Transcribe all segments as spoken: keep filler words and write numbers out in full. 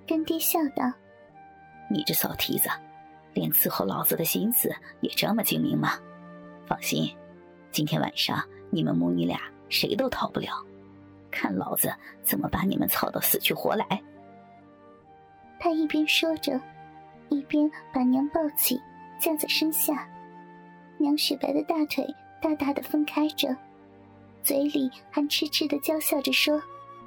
干爹笑道： 你这骚蹄子，连伺候老子的心思也这么精明吗？放心，今天晚上你们母女俩谁都逃不了，看老子怎么把你们操到死去活来。 他一边说着，一边把娘抱起架在身下，娘雪白的大腿大大的分开着，嘴里还痴痴地娇笑着说：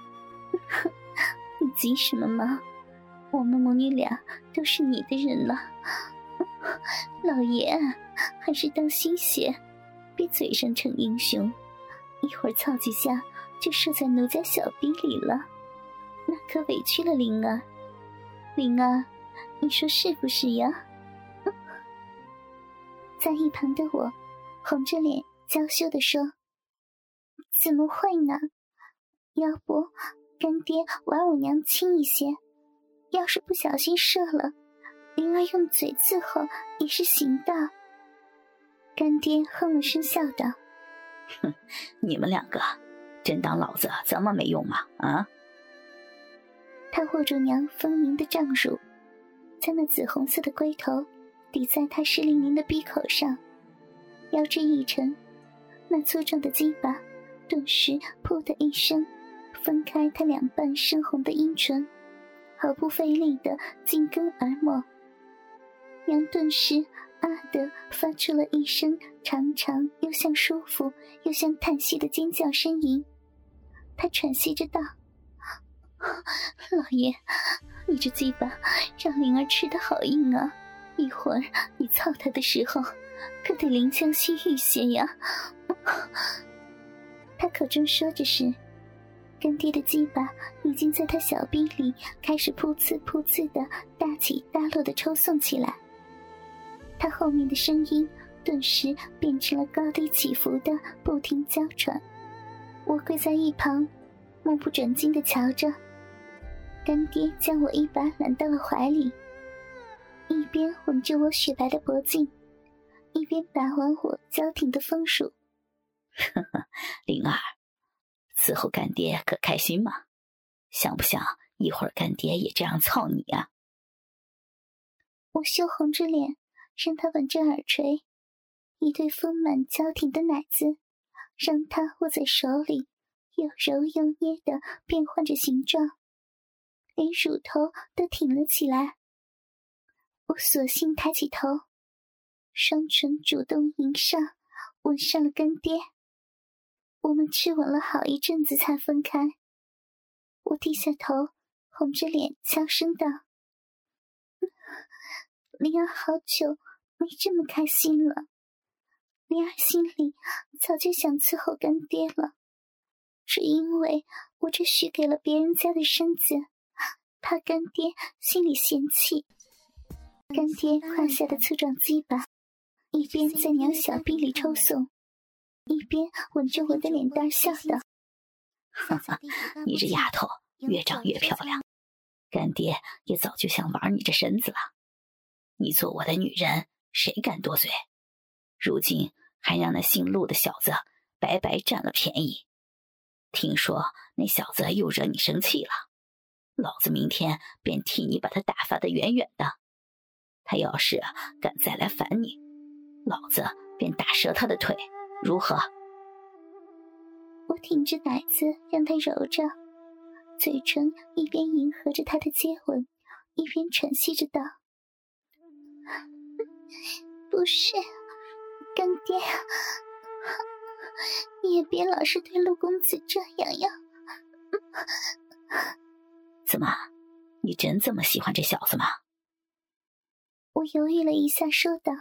你急什么吗？我们母女俩都是你的人了。老爷还是当心些，别嘴上逞英雄，一会儿操几下就射在奴家小逼里了，那可委屈了灵儿。灵儿，你说是不是呀？在一旁的我红着脸娇羞地说：怎么会呢？要不干爹玩我娘轻一些，要是不小心射了，灵儿用嘴伺候也是行的。干爹哼了声笑道： 哼，你们两个真当老子这么没用吗？啊！ 他握住娘丰盈的丈乳，将那紫红色的龟头抵在她湿淋淋的鼻口上，腰肢一沉，那粗壮的鸡巴顿时噗的一声分开她两半深红的阴唇，毫不费力地进根而没。娘顿时啊地发出了一声长长又像舒服又像叹息的尖叫呻吟。她喘息着道：老爷，你这鸡巴让灵儿吃得好硬啊，一会儿你操她的时候可得临江吸玉些呀。他口中说着时，干爹的鸡巴已经在他小臂里开始噗呲噗呲的大起大落的抽送起来。他后面的声音顿时变成了高低起伏的不停娇喘。我跪在一旁目不转睛地瞧着，干爹将我一把揽到了怀里，一边吻着我雪白的脖颈，一边把玩我娇挺的丰乳。 呵呵，灵儿，伺候干爹可开心吗？想不想一会儿干爹也这样操你啊？ 我羞红着脸让他吻着耳垂，一对丰满娇挺的奶子让他握在手里，又揉又捏的变换着形状，连乳头都挺了起来。我索性抬起头，双唇主动迎上，吻上了干爹。我们吃吻了好一阵子才分开。我低下头，红着脸悄声道：灵儿好久没这么开心了。灵儿心里早就想伺候干爹了，只因为我这许给了别人家的身子，怕干爹心里嫌弃。干爹胯下的粗壮鸡巴一边在娘小臂里抽送，一边吻着我的脸蛋笑道： 哈哈，你这丫头越长越漂亮，干爹也早就想玩你这身子了。你做我的女人，谁敢多嘴？如今还让那姓陆的小子白白占了便宜。听说那小子又惹你生气了，老子明天便替你把他打发得远远的。他要是敢再来烦你，老子便打折他的腿，如何？ 我挺着奶子让他揉着，嘴唇一边迎合着他的接吻，一边喘息着道：不是，干爹，你也别老是对陆公子这样呀。 怎么，你真这么喜欢这小子吗？ 我犹豫了一下说道：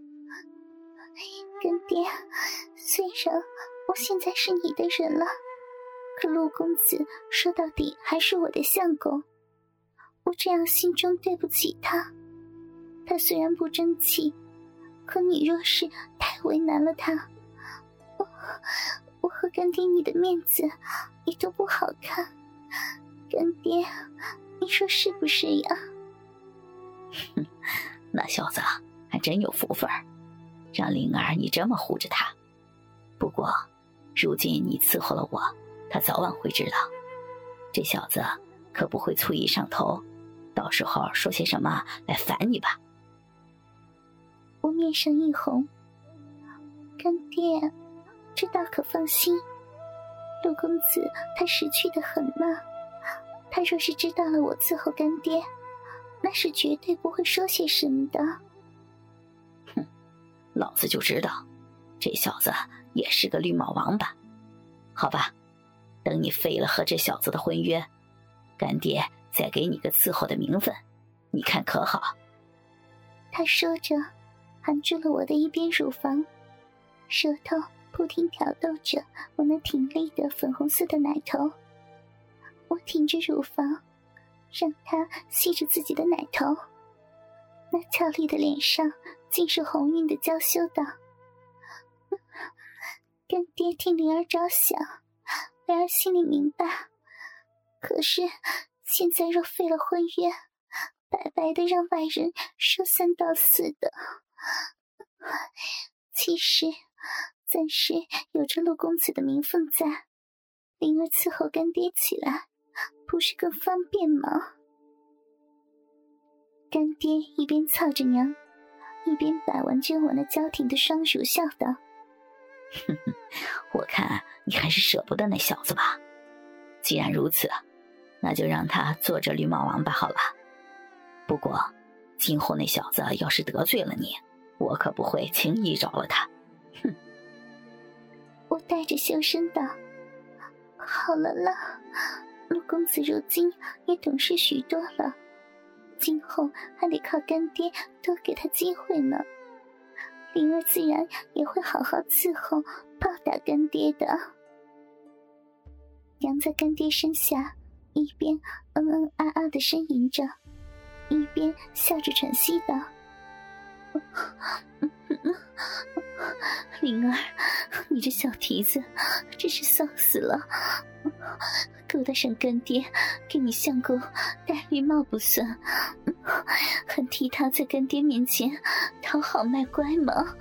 干爹，虽然我现在是你的人了，可陆公子说到底还是我的相公，我这样心中对不起他。他虽然不争气，可你若是太为难了他，我我和干爹你的面子也都不好看。干爹，你说是不是呀？ 哼，那小子还真有福分，让灵儿你这么护着他。不过如今你伺候了我，他早晚会知道，这小子可不会醋意上头， 到时候说些什么来烦你吧。 我面上一红，干爹，这倒可放心，陆公子他识趣得很呢，他若是知道了我伺候干爹，那是绝对不会说些什么的。 哼，老子就知道这小子也是个绿帽王八。好吧，等你废了和这小子的婚约，干爹再给你个伺候的名分，你看可好？ 他说着含住了我的一边乳房，舌头不停挑逗着我那挺立的粉红色的奶头。我挺着乳房，让他吸着自己的奶头，那俏丽的脸上尽是红晕的娇羞道：干爹替灵儿着想，灵儿心里明白，可是现在若废了婚约，白白的让外人说三道四的。其实暂时有着陆公子的名分在，灵儿伺候干爹起来不是更方便吗？干爹一边操着娘，一边把玩着我那娇挺的双乳，笑道： 哼哼，我看你还是舍不得那小子吧。既然如此，那就让他做这绿帽王八好了。不过今后那小子要是得罪了你，我可不会轻易饶了他。哼！ 我带着羞声道：好了啦，陆公子如今也懂事许多了，今后还得靠干爹多给他机会呢。灵儿自然也会好好伺候报答干爹的。娘在干爹身下一边嗯嗯啊啊地呻吟着，一边笑着喘息道：灵儿，你这小蹄子真是骚死了，勾搭上干爹给你相公戴绿帽不算，还替他在干爹面前讨好卖乖吗？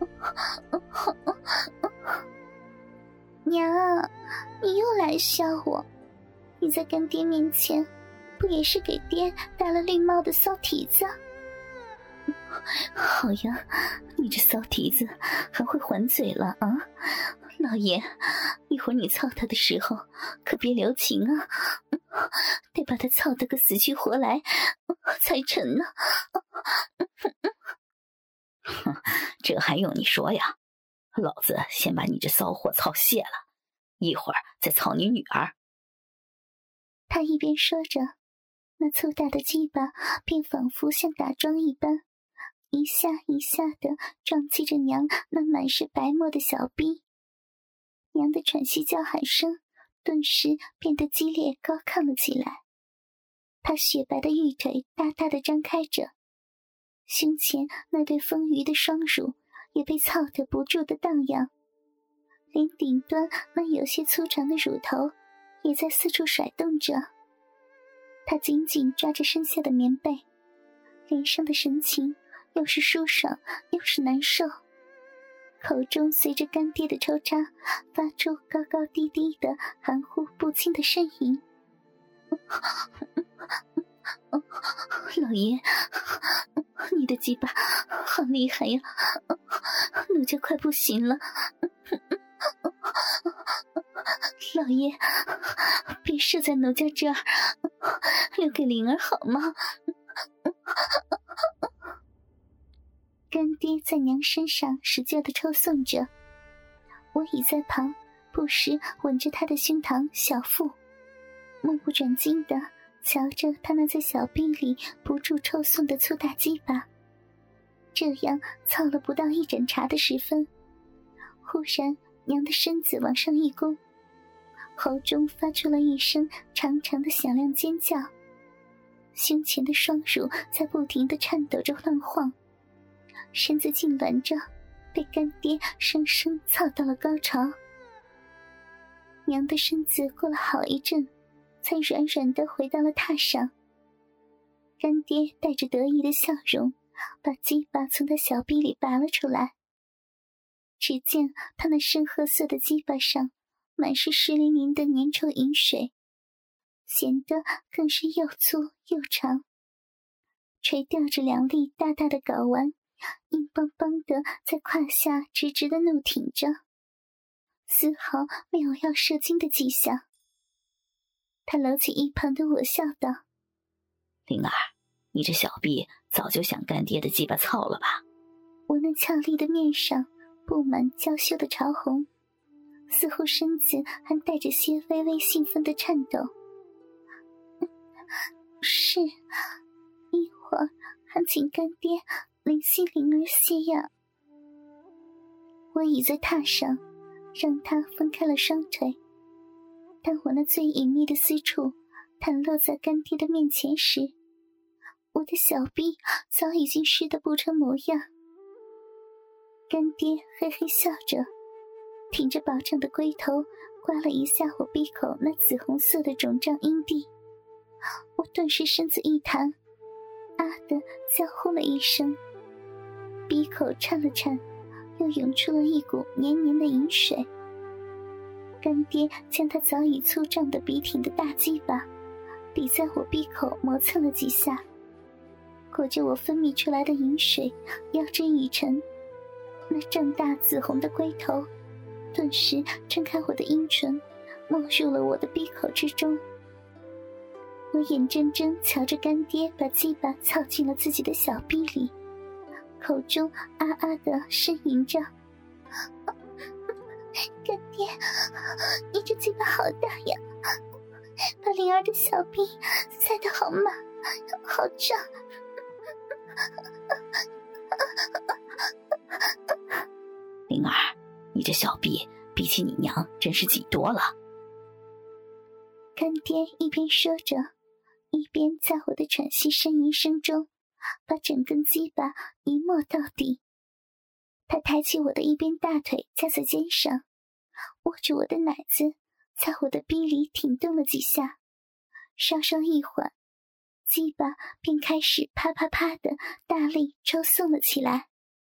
娘，你又来笑我，你在干爹面前不也是给爹戴了绿帽的骚蹄子？好呀，你这骚蹄子还会还嘴了啊！老爷，一会儿你操他的时候可别留情啊，得把他操得个死去活来才成呢。 这还用你说呀？老子先把你这骚货操泄了，一会儿再操你女儿。 他一边说着，那粗大的鸡巴便仿佛像打桩一般，一下一下地撞击着娘那满是白沫的小臂。娘的喘息叫喊声顿时变得激烈高亢了起来。她雪白的玉腿大大地张开着，胸前那对丰腴的双乳也被操得不住地荡漾，连顶端那有些粗长的乳头也在四处甩动着。她紧紧抓着身下的棉被，脸上的神情又是舒爽又是难受，口中随着干爹的抽插发出高高低低的含糊不清的呻吟。老爷，你的鸡巴好厉害呀，奴家快不行了。老爷，别射在奴家这儿，留给灵儿好吗？干爹在娘身上使劲地抽送着，我倚在旁，不时吻着他的胸膛小腹，目不转睛地瞧着他那在小臂里不住抽送的粗大鸡巴。这样操了不到一盏茶的时分，忽然娘的身子往上一弓，喉中发出了一声长长的响亮尖叫，胸前的双乳在不停地颤抖着乱晃，身子痉挛着被干爹生生操到了高潮。娘的身子过了好一阵才软软地回到了榻上，干爹带着得意的笑容把鸡巴从他小臂里拔了出来。只见他那深褐色的鸡巴上满是湿淋淋的粘稠饮水，显得更是又粗又长垂吊着两粒大大的睾丸，硬邦邦的在胯下直直的怒挺着，丝毫没有要射精的迹象。他搂起一旁的我，笑道：“ 灵儿，你这小臂早就想干爹的鸡巴操了吧？” 我那俏丽的面上布满娇羞的潮红，似乎身子还带着些微微兴奋的颤抖。是，一会儿还请干爹灵犀灵儿些呀。我倚在榻上，让他分开了双腿。当我那最隐秘的私处袒露在干爹的面前时，我的小臂早已经湿得不成模样。干爹嘿嘿笑着，挺着饱胀的龟头刮了一下我鼻口那紫红色的肿胀阴蒂。我顿时身子一弹，啊的娇呼了一声，鼻口颤了颤，又涌出了一股黏黏的饮水。干爹将他早已粗胀的笔挺的大鸡巴抵在我鼻口磨蹭了几下，裹着我分泌出来的饮水腰针一沉，那胀大紫红的龟头顿时撑开我的阴唇，没入了我的鼻口之中。我眼睁睁瞧着干爹把鸡巴操进了自己的小臂里，口中啊啊地呻吟着：“干爹，你这鸡巴好大呀，把灵儿的小臂塞得好满，好胀。” 灵儿，你这小臂比起你娘真是挤多了。 干爹一边说着，一边在我的喘息呻吟声中把整根鸡巴一没到底。他抬起我的一边大腿架在肩上，握住我的奶子，在我的逼里挺动了几下，稍稍一缓，鸡巴便开始啪啪啪的大力抽送了起来。